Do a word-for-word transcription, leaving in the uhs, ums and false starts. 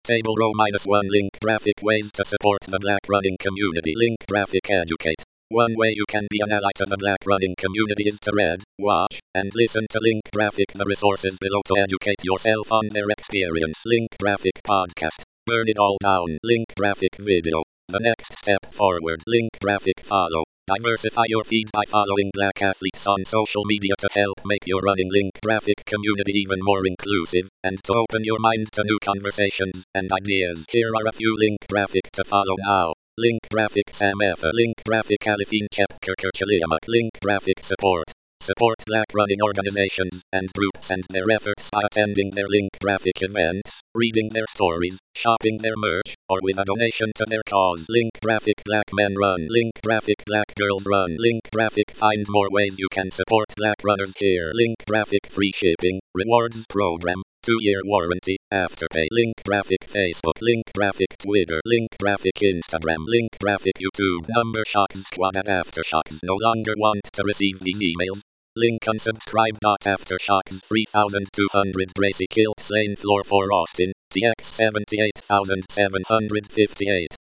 Table row minus one link graphic ways to support the black running community. Link graphic educate. One way you can be an ally to the black running community is to read, watch, and listen to link graphic the resources below to educate yourself on their experience. Link graphic podcast. Burn it all down. Link graphic video. The next step forward. Link graphic follow. Diversify your feed by following black athletes on social media to help make your running link graphic community even more inclusive, and to open your mind to new conversations and ideas. Here are a few link graphic to follow now. Link graphic Samefa. Link graphic Alifin Chepkerkerchaliamak. Link graphic support. Support black running organizations and groups and their efforts by attending their link graphic events, reading their stories, shopping their merch, or with a donation to their cause. Link graphic Black Men Run. Link graphic Black Girls Run. Link graphic find more ways you can support black runners here. Link graphic free shipping, rewards program, two-year warranty, afterpay. Link graphic Facebook. Link graphic Twitter. Link graphic Instagram. Link graphic YouTube. Number Shocks Squad at Aftershocks no longer want to receive these emails. Link unsubscribe. Aftershocks three thousand two hundred Gracie Kilt Slain Floor for Austin, T X seventy-eight thousand seven hundred fifty-eight.